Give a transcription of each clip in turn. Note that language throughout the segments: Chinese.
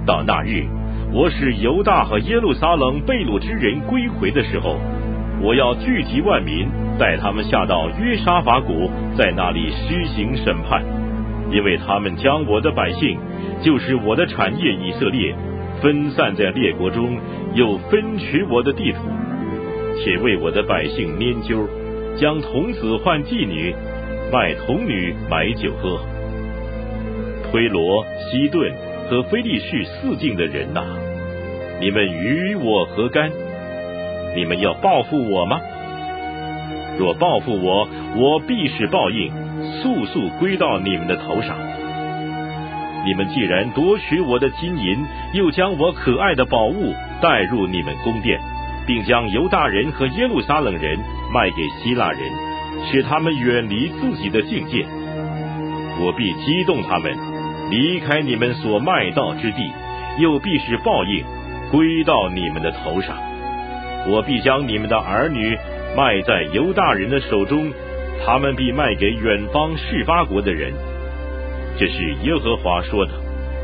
到那日，我使犹大和耶路撒冷被掳之人归回的时候，我要聚集万民，带他们下到约沙法谷，在那里施行审判，因为他们将我的百姓，就是我的产业以色列，分散在列国中，又分取我的地土，且为我的百姓拈阄，将童子换妓女，卖童女买酒喝。推罗、西顿和非利士四境的人哪，你们与我何干？你们要报复我吗？若报复我，我必使报应速速归到你们的头上。你们既然夺取我的金银，又将我可爱的宝物带入你们宫殿，并将犹大人和耶路撒冷人卖给希腊人，使他们远离自己的境界，我必激动他们离开你们所卖到之地，又必使报应归到你们的头上。我必将你们的儿女卖在犹大人的手中，他们必卖给远方示巴国的人。这是耶和华说的。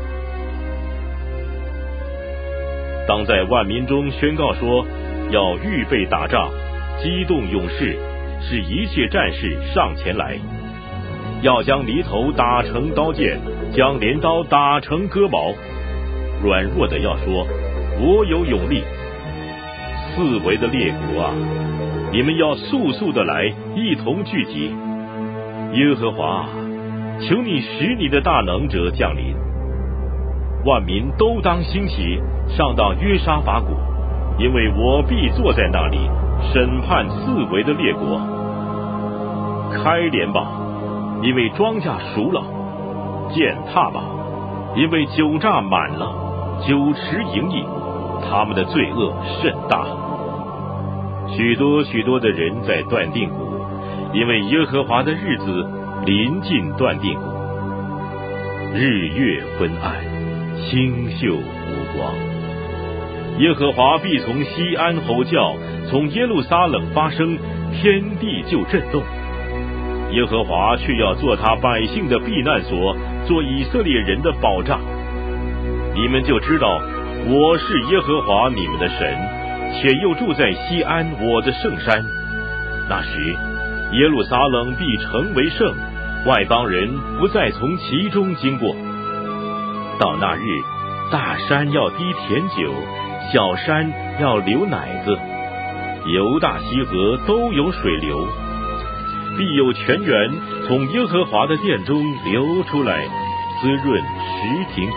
当在万民中宣告说，要预备打仗，激动勇士，使一切战士上前来，要将犁头打成刀剑，将镰刀打成戈矛。软弱的要说，我有勇力。四围的列国啊，你们要速速的来，一同聚集。耶和华啊，求你使你的大能者降临。万民都当兴起，上到约沙法谷，因为我必坐在那里，审判四围的列国。开镰吧，因为庄稼熟了；践踏吧，因为酒榨满了，酒池盈溢，他们的罪恶甚大。许多许多的人在断定谷，因为耶和华的日子临近断定谷。日月昏暗，星宿无光。耶和华必从西安吼叫，从耶路撒冷发声，天地就震动。耶和华却要做他百姓的避难所，做以色列人的保障。你们就知道我是耶和华你们的神，且又住在西安我的圣山。那时耶路撒冷必成为圣，外邦人不再从其中经过。到那日，大山要滴甜酒，小山要流奶子，犹大西河都有水流，必有泉源从耶和华的殿中流出来，滋润石亭谷。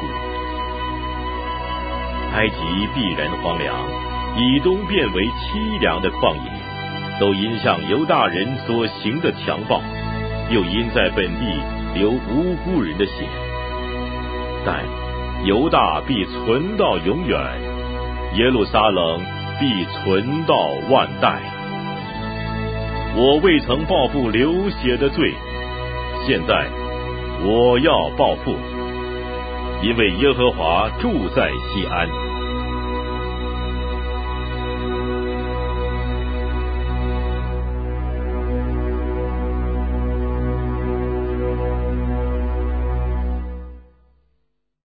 埃及必然荒凉，以东变为凄凉的旷野，都因向犹大人所行的强暴，又因在本地流无辜人的血。但犹大必存到永远，耶路撒冷必存到万代。我未曾报复流血的罪，现在我要报复，因为耶和华住在西安。